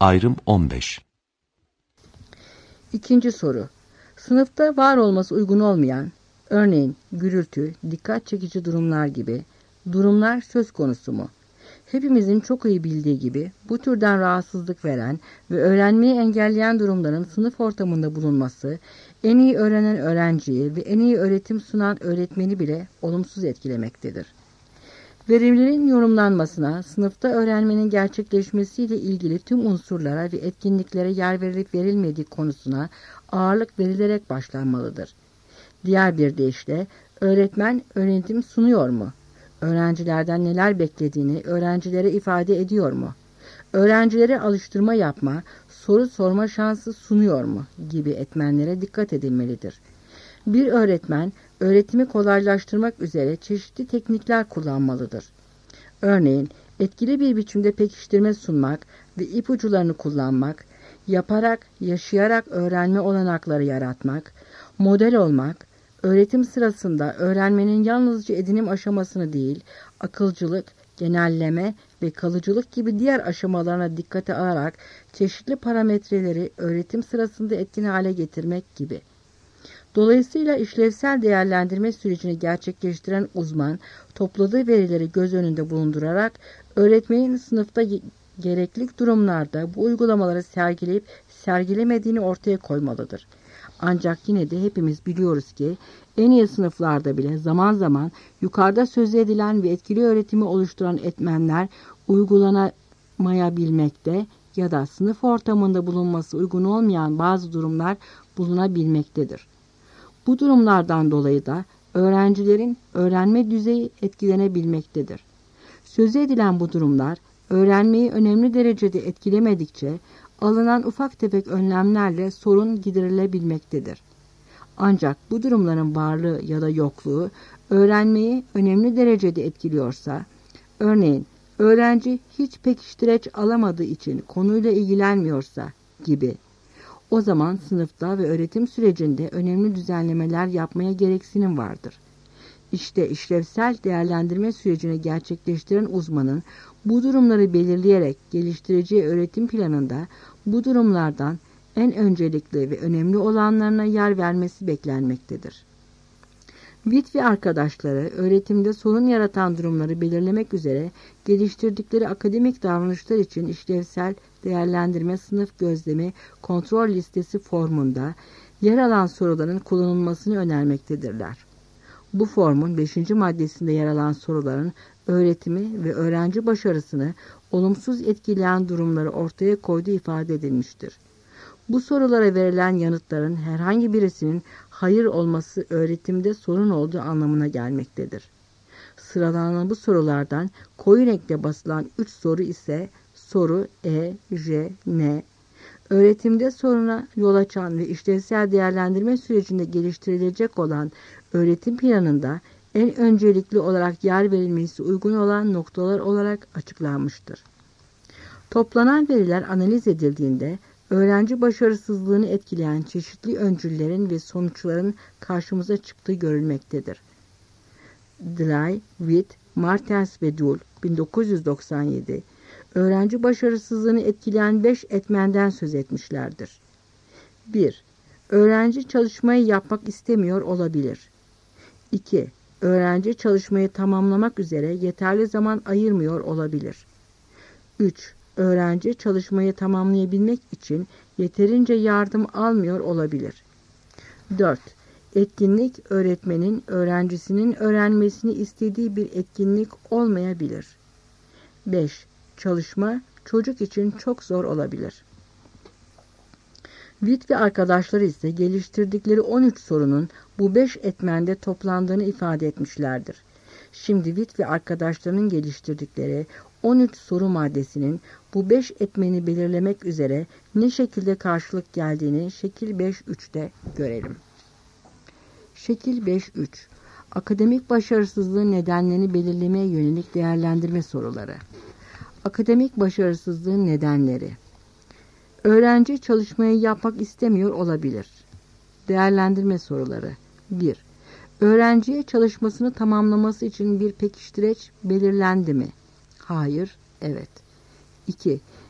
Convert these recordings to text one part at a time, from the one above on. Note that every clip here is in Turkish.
Ayrım 15. İkinci soru. Sınıfta var olması uygun olmayan, örneğin gürültü, dikkat çekici durumlar gibi durumlar söz konusu mu? Hepimizin çok iyi bildiği gibi bu türden rahatsızlık veren ve öğrenmeyi engelleyen durumların sınıf ortamında bulunması, en iyi öğrenen öğrenciyi ve en iyi öğretim sunan öğretmeni bile olumsuz etkilemektedir. Verilerin yorumlanmasına, sınıfta öğrenmenin gerçekleşmesiyle ilgili tüm unsurlara ve etkinliklere yer verilip verilmediği konusuna ağırlık verilerek başlanmalıdır. Diğer bir deyişle, öğretmen öğretim sunuyor mu? Öğrencilerden neler beklediğini öğrencilere ifade ediyor mu? Öğrencilere alıştırma yapma, soru sorma şansı sunuyor mu? Gibi etmenlere dikkat edilmelidir. Bir öğretmen, öğretimi kolaylaştırmak üzere çeşitli teknikler kullanmalıdır. Örneğin, etkili bir biçimde pekiştirme sunmak ve ipuçlarını kullanmak, yaparak, yaşayarak öğrenme olanakları yaratmak, model olmak, öğretim sırasında öğrenmenin yalnızca edinim aşamasını değil, akılcılık, genelleme ve kalıcılık gibi diğer aşamalarına dikkate alarak çeşitli parametreleri öğretim sırasında etkin hale getirmek gibi. Dolayısıyla işlevsel değerlendirme sürecini gerçekleştiren uzman, topladığı verileri göz önünde bulundurarak öğretmenin sınıfta gerekli durumlarda bu uygulamaları sergileyip sergilemediğini ortaya koymalıdır. Ancak yine de hepimiz biliyoruz ki en iyi sınıflarda bile zaman zaman yukarıda söz edilen ve etkili öğretimi oluşturan etmenler uygulanamayabilmekte ya da sınıf ortamında bulunması uygun olmayan bazı durumlar bulunabilmektedir. Bu durumlardan dolayı da öğrencilerin öğrenme düzeyi etkilenebilmektedir. Söz edilen bu durumlar öğrenmeyi önemli derecede etkilemedikçe alınan ufak tefek önlemlerle sorun giderilebilmektedir. Ancak bu durumların varlığı ya da yokluğu öğrenmeyi önemli derecede etkiliyorsa, örneğin öğrenci hiç pekiştireç alamadığı için konuyla ilgilenmiyorsa gibi, o zaman sınıfta ve öğretim sürecinde önemli düzenlemeler yapmaya gereksinim vardır. İşte işlevsel değerlendirme sürecini gerçekleştiren uzmanın bu durumları belirleyerek geliştireceği öğretim planında bu durumlardan en öncelikli ve önemli olanlarına yer vermesi beklenmektedir. Witt ve arkadaşları öğretimde sorun yaratan durumları belirlemek üzere geliştirdikleri akademik davranışlar için işlevsel değerlendirme sınıf gözlemi kontrol listesi formunda yer alan soruların kullanılmasını önermektedirler. Bu formun 5. maddesinde yer alan soruların öğretimi ve öğrenci başarısını olumsuz etkileyen durumları ortaya koyduğu ifade edilmiştir. Bu sorulara verilen yanıtların herhangi birisinin hayır olması öğretimde sorun olduğu anlamına gelmektedir. Sıralanan bu sorulardan koyu renkle basılan 3 soru ise soru E, J, N. Öğretimde soruna yol açan ve işlevsel değerlendirme sürecinde geliştirilecek olan öğretim planında en öncelikli olarak yer verilmesi uygun olan noktalar olarak açıklanmıştır. Toplanan veriler analiz edildiğinde öğrenci başarısızlığını etkileyen çeşitli öncüllerin ve sonuçların karşımıza çıktığı görülmektedir. Dley, Witt, Martens ve Duhl 1997 öğrenci başarısızlığını etkileyen 5 etmenden söz etmişlerdir. 1. Öğrenci çalışmayı yapmak istemiyor olabilir. 2. Öğrenci çalışmayı tamamlamak üzere yeterli zaman ayırmıyor olabilir. 3. Öğrenci çalışmayı tamamlayabilmek için yeterince yardım almıyor olabilir. 4. Etkinlik öğretmenin öğrencisinin öğrenmesini istediği bir etkinlik olmayabilir. 5. Çalışma çocuk için çok zor olabilir. Witt ve arkadaşları ise geliştirdikleri 13 sorunun bu 5 etmende toplandığını ifade etmişlerdir. Şimdi Witt ve arkadaşlarının geliştirdikleri 13 soru maddesinin bu 5 etmeni belirlemek üzere ne şekilde karşılık geldiğini şekil 5.3'te görelim. Şekil 5.3 Akademik başarısızlığın nedenlerini belirlemeye yönelik değerlendirme soruları. Akademik başarısızlığın nedenleri. Öğrenci çalışmayı yapmak istemiyor olabilir. Değerlendirme soruları. 1. Öğrenciye çalışmasını tamamlaması için bir pekiştireç belirlendi mi? Hayır, evet. 2.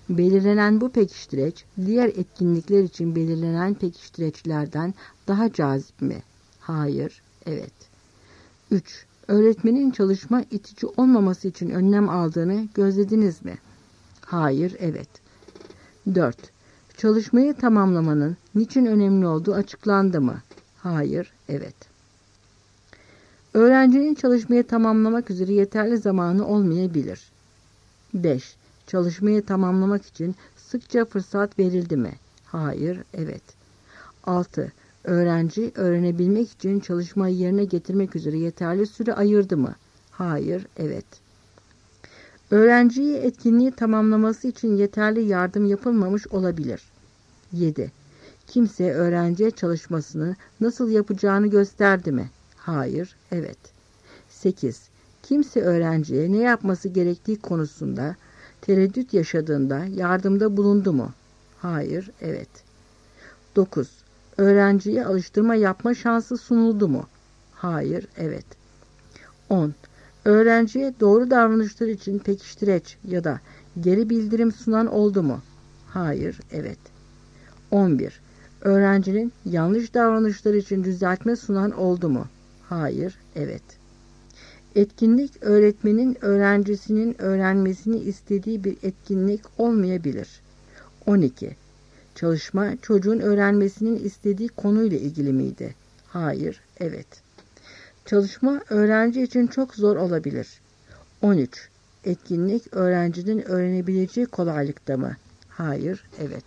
Belirlenen bu pekiştireç, diğer etkinlikler için belirlenen pekiştireçlerden daha cazip mi? Hayır, evet. 3. Öğretmenin çalışma itici olmaması için önlem aldığını gözlediniz mi? Hayır, evet. 4. Çalışmayı tamamlamanın niçin önemli olduğu açıklandı mı? Hayır, evet. Öğrencinin çalışmayı tamamlamak üzere yeterli zamanı olmayabilir. 5. Çalışmayı tamamlamak için sıkça fırsat verildi mi? Hayır, evet. 6. Öğrenci öğrenebilmek için çalışmayı yerine getirmek üzere yeterli süre ayırdı mı? Hayır, evet. Öğrenciye etkinliği tamamlaması için yeterli yardım yapılmamış olabilir. 7. Kimse öğrenciye çalışmasını nasıl yapacağını gösterdi mi? Hayır, evet. 8. Kimse öğrenciye ne yapması gerektiği konusunda tereddüt yaşadığında yardımda bulundu mu? Hayır, evet. 9. Öğrenciye alıştırma yapma şansı sunuldu mu? Hayır, evet. 10. Öğrenciye doğru davranışlar için pekiştireç ya da geri bildirim sunan oldu mu? Hayır, evet. 11. Öğrencinin yanlış davranışlar için düzeltme sunan oldu mu? Hayır, evet. Etkinlik öğretmenin öğrencisinin öğrenmesini istediği bir etkinlik olmayabilir. 12. Çalışma çocuğun öğrenmesinin istediği konuyla ilgili miydi? Hayır, evet. Çalışma öğrenci için çok zor olabilir. 13. Etkinlik öğrencinin öğrenebileceği kolaylıkta mı? Hayır, evet.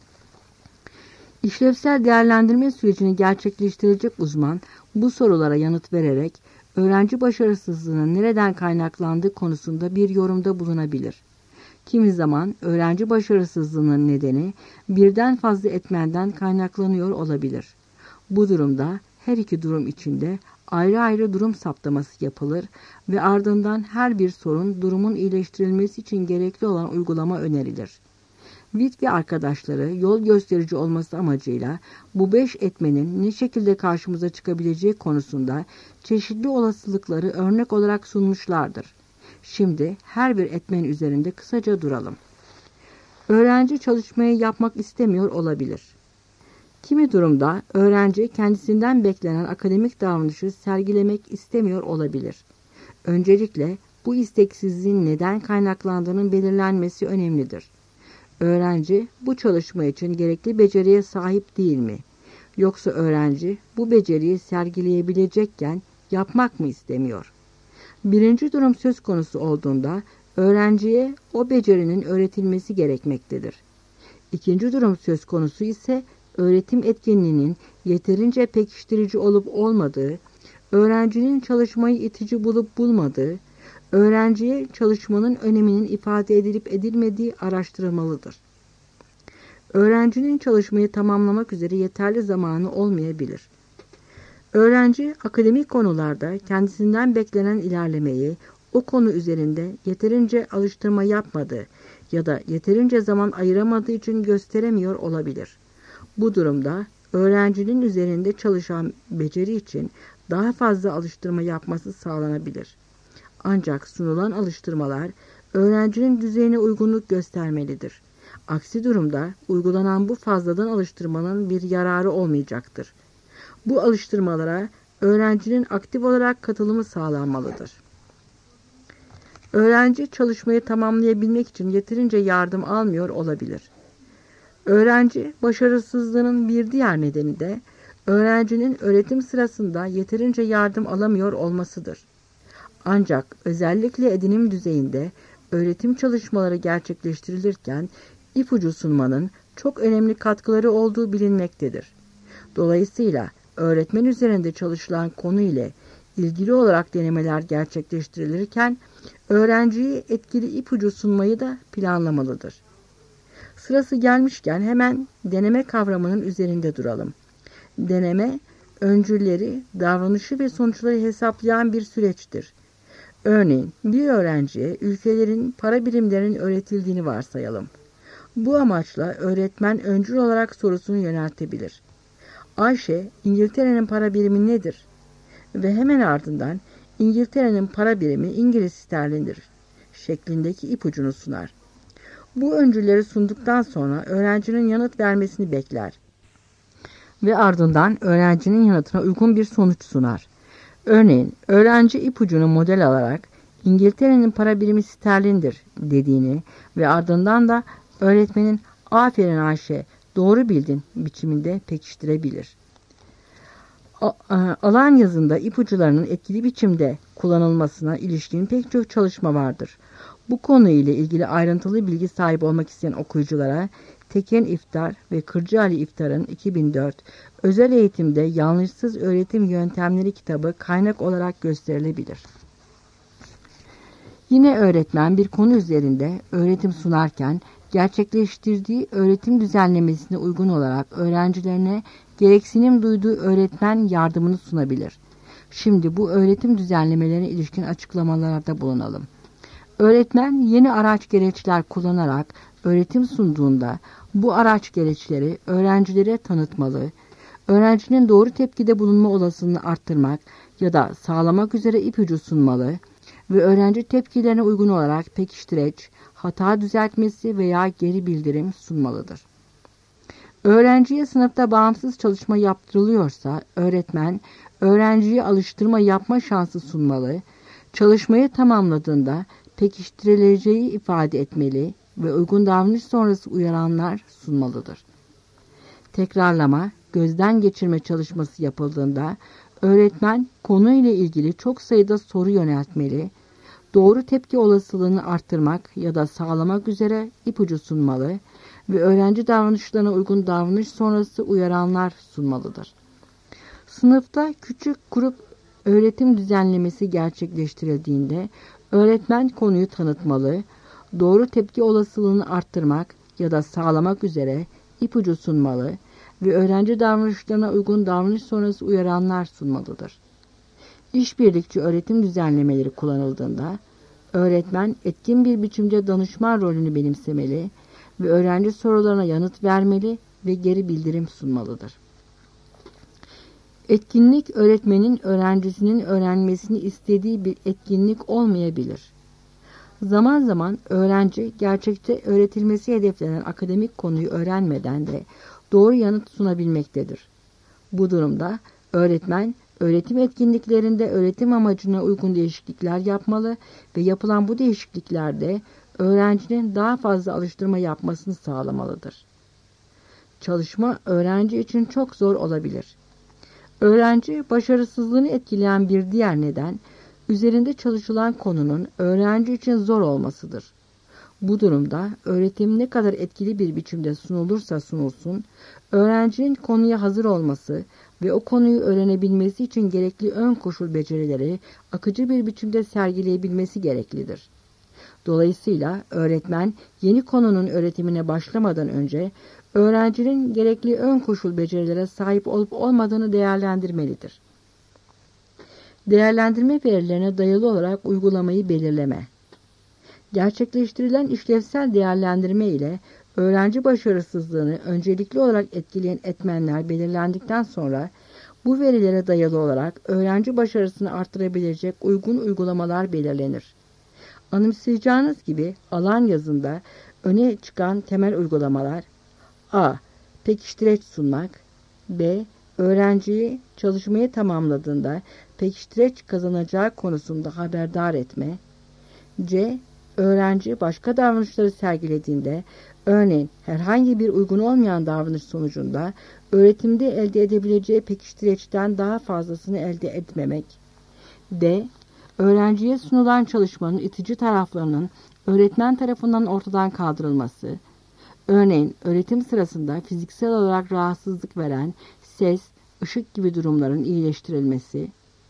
İşlevsel değerlendirme sürecini gerçekleştirecek uzman bu sorulara yanıt vererek öğrenci başarısızlığının nereden kaynaklandığı konusunda bir yorumda bulunabilir. Kimi zaman öğrenci başarısızlığının nedeni birden fazla etmenden kaynaklanıyor olabilir. Bu durumda her iki durum içinde ayrı ayrı durum saptaması yapılır ve ardından her bir sorun durumun iyileştirilmesi için gerekli olan uygulama önerilir. Witt ve arkadaşları yol gösterici olması amacıyla bu 5 etmenin ne şekilde karşımıza çıkabileceği konusunda çeşitli olasılıkları örnek olarak sunmuşlardır. Şimdi her bir etmen üzerinde kısaca duralım. Öğrenci çalışmayı yapmak istemiyor olabilir. Kimi durumda öğrenci kendisinden beklenen akademik davranışı sergilemek istemiyor olabilir. Öncelikle bu isteksizliğin neden kaynaklandığının belirlenmesi önemlidir. Öğrenci bu çalışma için gerekli beceriye sahip değil mi? Yoksa öğrenci bu beceriyi sergileyebilecekken yapmak mı istemiyor? Birinci durum söz konusu olduğunda öğrenciye o becerinin öğretilmesi gerekmektedir. İkinci durum söz konusu ise öğretim etkinliğinin yeterince pekiştirici olup olmadığı, öğrencinin çalışmayı itici bulup bulmadığı, öğrenciye çalışmanın öneminin ifade edilip edilmediği araştırılmalıdır. Öğrencinin çalışmayı tamamlamak üzere yeterli zamanı olmayabilir. Öğrenci akademik konularda kendisinden beklenen ilerlemeyi o konu üzerinde yeterince alıştırma yapmadığı ya da yeterince zaman ayıramadığı için gösteremiyor olabilir. Bu durumda öğrencinin üzerinde çalışan beceri için daha fazla alıştırma yapması sağlanabilir. Ancak sunulan alıştırmalar öğrencinin düzeyine uygunluk göstermelidir. Aksi durumda uygulanan bu fazladan alıştırmanın bir yararı olmayacaktır. Bu alıştırmalara öğrencinin aktif olarak katılımı sağlanmalıdır. Öğrenci çalışmayı tamamlayabilmek için yeterince yardım almıyor olabilir. Öğrenci başarısızlığının bir diğer nedeni de öğrencinin öğretim sırasında yeterince yardım alamıyor olmasıdır. Ancak özellikle edinim düzeyinde öğretim çalışmaları gerçekleştirilirken ipucu sunmanın çok önemli katkıları olduğu bilinmektedir. Dolayısıyla öğretmen üzerinde çalışılan konu ile ilgili olarak denemeler gerçekleştirilirken öğrenciye etkili ipucu sunmayı da planlamalıdır. Sırası gelmişken hemen deneme kavramının üzerinde duralım. Deneme, öncülleri, davranışı ve sonuçları hesaplayan bir süreçtir. Örneğin bir öğrenciye ülkelerin para birimlerinin öğretildiğini varsayalım. Bu amaçla öğretmen öncül olarak sorusunu yöneltebilir. Ayşe, İngiltere'nin para birimi nedir? Ve hemen ardından İngiltere'nin para birimi İngiliz sterlindir şeklindeki ipucunu sunar. Bu öncüleri sunduktan sonra öğrencinin yanıt vermesini bekler ve ardından öğrencinin yanıtına uygun bir sonuç sunar. Örneğin öğrenci ipucunu model alarak İngiltere'nin para birimi sterlindir dediğini ve ardından da öğretmenin aferin Ayşe doğru bildin biçiminde pekiştirebilir. Alan yazında ipuçlarının etkili biçimde kullanılmasına ilişkin pek çok çalışma vardır. Bu konu ile ilgili ayrıntılı bilgi sahibi olmak isteyen okuyuculara Teken İftar ve Kırcı Ali İftar'ın 2004 Özel Eğitimde Yanlışsız Öğretim Yöntemleri kitabı kaynak olarak gösterilebilir. Yine öğretmen bir konu üzerinde öğretim sunarken gerçekleştirdiği öğretim düzenlemesine uygun olarak öğrencilerine gereksinim duyduğu öğretmen yardımını sunabilir. Şimdi bu öğretim düzenlemelerine ilişkin açıklamalarda bulunalım. Öğretmen yeni araç gereçler kullanarak öğretim sunduğunda bu araç gereçleri öğrencilere tanıtmalı, öğrencinin doğru tepkide bulunma olasılığını arttırmak ya da sağlamak üzere ipucu sunmalı ve öğrenci tepkilerine uygun olarak pekiştireç, hata düzeltmesi veya geri bildirim sunmalıdır. Öğrenciye sınıfta bağımsız çalışma yaptırılıyorsa öğretmen öğrenciye alıştırma yapma şansı sunmalı, çalışmayı tamamladığında pekiştirileceği ifade etmeli ve uygun davranış sonrası uyaranlar sunmalıdır. Tekrarlama, gözden geçirme çalışması yapıldığında öğretmen konuyla ilgili çok sayıda soru yöneltmeli, doğru tepki olasılığını arttırmak ya da sağlamak üzere ipucu sunmalı ve öğrenci davranışlarına uygun davranış sonrası uyaranlar sunmalıdır. Sınıfta küçük grup öğretim düzenlemesi gerçekleştirildiğinde öğretmen konuyu tanıtmalı, doğru tepki olasılığını arttırmak ya da sağlamak üzere ipucu sunmalı ve öğrenci davranışlarına uygun davranış sonrası uyaranlar sunmalıdır. İşbirlikçi öğretim düzenlemeleri kullanıldığında öğretmen etkin bir biçimde danışman rolünü benimsemeli ve öğrenci sorularına yanıt vermeli ve geri bildirim sunmalıdır. Etkinlik öğretmenin öğrencisinin öğrenmesini istediği bir etkinlik olmayabilir. Zaman zaman öğrenci gerçekte öğretilmesi hedeflenen akademik konuyu öğrenmeden de doğru yanıt sunabilmektedir. Bu durumda öğretmen öğretim etkinliklerinde öğretim amacına uygun değişiklikler yapmalı ve yapılan bu değişikliklerde öğrencinin daha fazla alıştırma yapmasını sağlamalıdır. Çalışma öğrenci için çok zor olabilir. Öğrenci başarısızlığını etkileyen bir diğer neden, üzerinde çalışılan konunun öğrenci için zor olmasıdır. Bu durumda öğretim ne kadar etkili bir biçimde sunulursa sunulsun, öğrencinin konuya hazır olması ve o konuyu öğrenebilmesi için gerekli ön koşul becerileri akıcı bir biçimde sergileyebilmesi gereklidir. Dolayısıyla öğretmen yeni konunun öğretimine başlamadan önce öğrencinin gerekli ön koşul becerilere sahip olup olmadığını değerlendirmelidir. Değerlendirme verilerine dayalı olarak uygulamayı belirleme. Gerçekleştirilen işlevsel değerlendirme ile öğrenci başarısızlığını öncelikli olarak etkileyen etmenler belirlendikten sonra bu verilere dayalı olarak öğrenci başarısını artırabilecek uygun uygulamalar belirlenir. Anımsayacağınız gibi alan yazında öne çıkan temel uygulamalar: A. Pekiştireç sunmak. B. Öğrenciyi çalışmayı tamamladığında pekiştireç kazanacağı konusunda haberdar etme. C. Öğrenci başka davranışları sergilediğinde, örneğin herhangi bir uygun olmayan davranış sonucunda öğretimde elde edebileceği pekiştireçten daha fazlasını elde etmemek. D. Öğrenciye sunulan çalışmanın itici taraflarının öğretmen tarafından ortadan kaldırılması. Örneğin öğretim sırasında fiziksel olarak rahatsızlık veren ses, ışık gibi durumların iyileştirilmesi.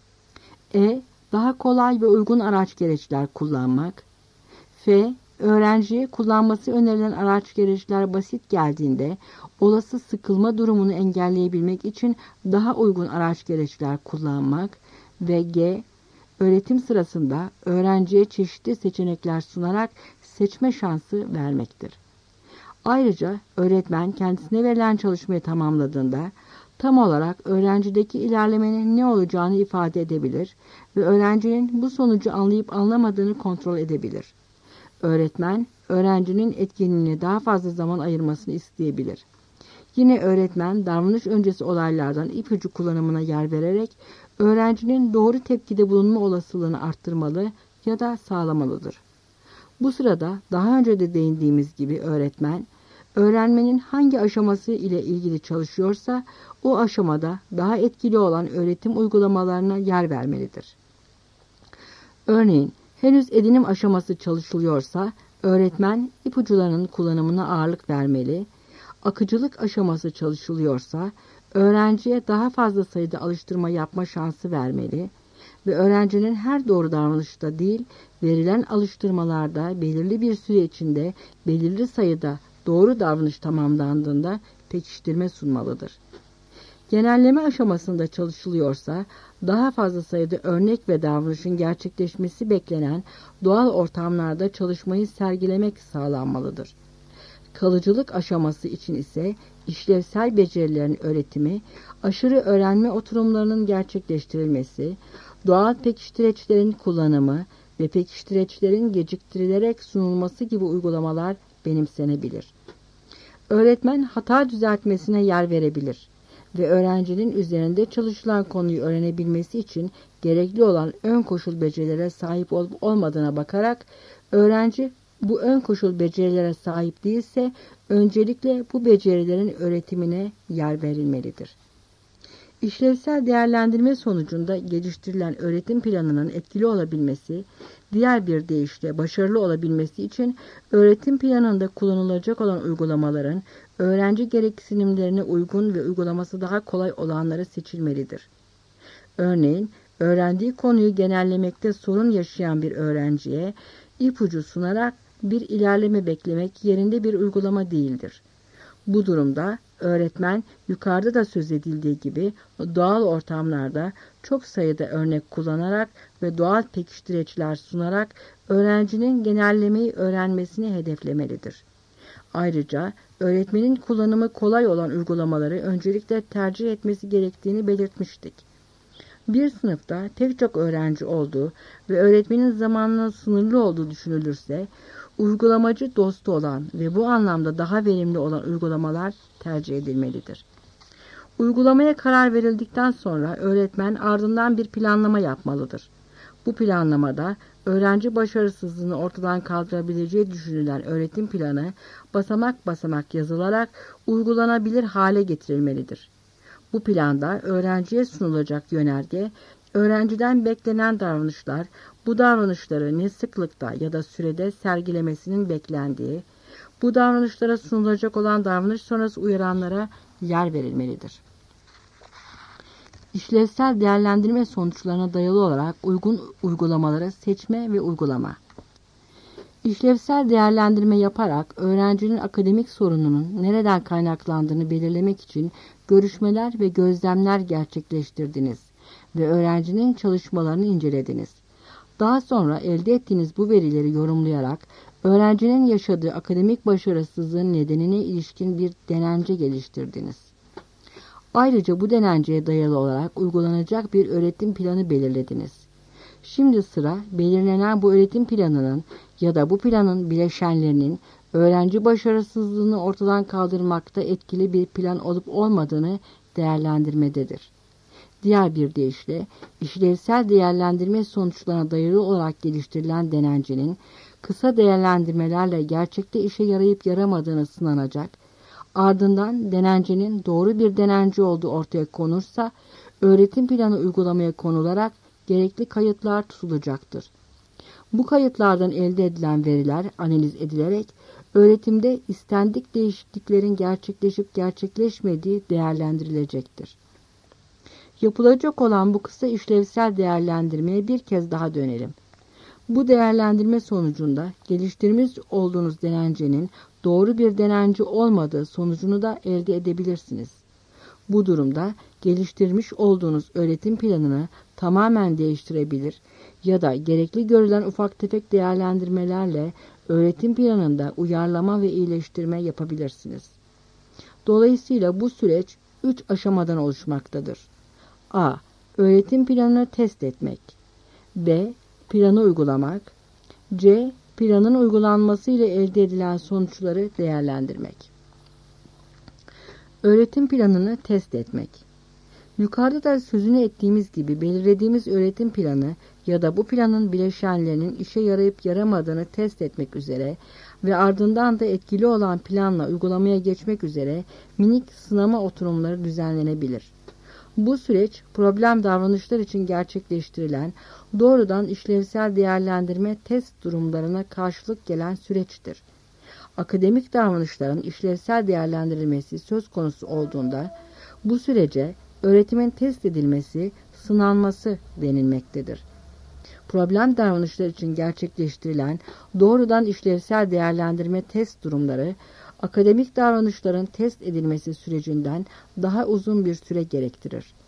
E. Daha kolay ve uygun araç gereçler kullanmak. F. Öğrenciye kullanması önerilen araç gereçler basit geldiğinde olası sıkılma durumunu engelleyebilmek için daha uygun araç gereçler kullanmak. Ve G. Öğretim sırasında öğrenciye çeşitli seçenekler sunarak seçme şansı vermektir. Ayrıca öğretmen kendisine verilen çalışmayı tamamladığında tam olarak öğrencideki ilerlemenin ne olacağını ifade edebilir ve öğrencinin bu sonucu anlayıp anlamadığını kontrol edebilir. öğretmen, öğrencinin etkinliğine daha fazla zaman ayırmasını isteyebilir. Yine öğretmen, davranış öncesi olaylardan ipucu kullanımına yer vererek, öğrencinin doğru tepkide bulunma olasılığını arttırmalı ya da sağlamalıdır. Bu sırada daha önce de değindiğimiz gibi öğretmen, öğrenmenin hangi aşaması ile ilgili çalışıyorsa, o aşamada daha etkili olan öğretim uygulamalarına yer vermelidir. Örneğin, henüz edinim aşaması çalışılıyorsa, öğretmen ipuçlarının kullanımına ağırlık vermeli, akıcılık aşaması çalışılıyorsa, öğrenciye daha fazla sayıda alıştırma yapma şansı vermeli ve öğrencinin her doğru davranışta değil, verilen alıştırmalarda belirli bir süre içinde belirli sayıda doğru davranış tamamlandığında pekiştirme sunmalıdır. Genelleme aşamasında çalışılıyorsa, daha fazla sayıda örnek ve davranışın gerçekleşmesi beklenen doğal ortamlarda çalışmayı sergilemek sağlanmalıdır. Kalıcılık aşaması için ise işlevsel becerilerin öğretimi, aşırı öğrenme oturumlarının gerçekleştirilmesi, doğal pekiştireçlerin kullanımı ve pekiştireçlerin geciktirilerek sunulması gibi uygulamalar benimsenebilir. Öğretmen hata düzeltmesine yer verebilir ve öğrencinin üzerinde çalışılan konuyu öğrenebilmesi için gerekli olan ön koşul becerilere sahip olup olmadığına bakarak, öğrenci bu ön koşul becerilere sahip değilse, öncelikle bu becerilerin öğretimine yer verilmelidir. İşlevsel değerlendirme sonucunda geliştirilen öğretim planının etkili olabilmesi, diğer bir deyişle başarılı olabilmesi için öğretim planında kullanılacak olan uygulamaların öğrenci gereksinimlerine uygun ve uygulaması daha kolay olanları seçilmelidir. Örneğin, öğrendiği konuyu genellemekte sorun yaşayan bir öğrenciye ipucu sunarak bir ilerleme beklemek yerinde bir uygulama değildir. Bu durumda öğretmen, yukarıda da söz edildiği gibi doğal ortamlarda çok sayıda örnek kullanarak ve doğal pekiştireçler sunarak öğrencinin genellemeyi öğrenmesini hedeflemelidir. Ayrıca öğretmenin kullanımı kolay olan uygulamaları öncelikle tercih etmesi gerektiğini belirtmiştik. Bir sınıfta pek çok öğrenci olduğu ve öğretmenin zamanının sınırlı olduğu düşünülürse, uygulamacı dostu olan ve bu anlamda daha verimli olan uygulamalar tercih edilmelidir. Uygulamaya karar verildikten sonra öğretmen ardından bir planlama yapmalıdır. Bu planlamada öğrenci başarısızlığını ortadan kaldırabileceği düşünülen öğretim planı basamak basamak yazılarak uygulanabilir hale getirilmelidir. Bu planda öğrenciye sunulacak yönerge, öğrenciden beklenen davranışlar, bu davranışları ne sıklıkta ya da sürede sergilemesinin beklendiği, bu davranışlara sunulacak olan davranış sonrası uyaranlara yer verilmelidir. İşlevsel değerlendirme sonuçlarına dayalı olarak uygun uygulamaları seçme ve uygulama. İşlevsel değerlendirme yaparak öğrencinin akademik sorununun nereden kaynaklandığını belirlemek için görüşmeler ve gözlemler gerçekleştirdiniz ve öğrencinin çalışmalarını incelediniz. Daha sonra elde ettiğiniz bu verileri yorumlayarak öğrencinin yaşadığı akademik başarısızlığın nedenine ilişkin bir denence geliştirdiniz. Ayrıca bu denenceye dayalı olarak uygulanacak bir öğretim planı belirlediniz. Şimdi sıra belirlenen bu öğretim planının ya da bu planın bileşenlerinin öğrenci başarısızlığını ortadan kaldırmakta etkili bir plan olup olmadığını değerlendirmededir. Diğer bir deyişle, işlevsel değerlendirme sonuçlarına dayalı olarak geliştirilen denencenin kısa değerlendirmelerle gerçekte işe yarayıp yaramadığını sınanacak, ardından denencenin doğru bir denence olduğu ortaya konursa, öğretim planı uygulamaya konularak gerekli kayıtlar tutulacaktır. Bu kayıtlardan elde edilen veriler analiz edilerek öğretimde istendik değişikliklerin gerçekleşip gerçekleşmediği değerlendirilecektir. Yapılacak olan bu kısa işlevsel değerlendirmeye bir kez daha dönelim. Bu değerlendirme sonucunda geliştirmiş olduğunuz denencenin doğru bir denence olmadığı sonucunu da elde edebilirsiniz. Bu durumda geliştirmiş olduğunuz öğretim planını tamamen değiştirebilir ya da gerekli görülen ufak tefek değerlendirmelerle öğretim planında uyarlama ve iyileştirme yapabilirsiniz. Dolayısıyla bu süreç 3 aşamadan oluşmaktadır. A. Öğretim planını test etmek. B. Planı uygulamak. C. planın uygulanması ile elde edilen sonuçları değerlendirmek. Öğretim planını test etmek. Yukarıda da sözünü ettiğimiz gibi belirlediğimiz öğretim planı ya da bu planın bileşenlerinin işe yarayıp yaramadığını test etmek üzere ve ardından da etkili olan planla uygulamaya geçmek üzere minik sınama oturumları düzenlenebilir. Bu süreç problem davranışlar için gerçekleştirilen doğrudan işlevsel değerlendirme test durumlarına karşılık gelen süreçtir. Akademik davranışların işlevsel değerlendirilmesi söz konusu olduğunda bu sürece öğretimin test edilmesi, sınanması denilmektedir. Problem davranışlar için gerçekleştirilen doğrudan işlevsel değerlendirme test durumları, akademik davranışların test edilmesi sürecinden daha uzun bir süre gerektirir.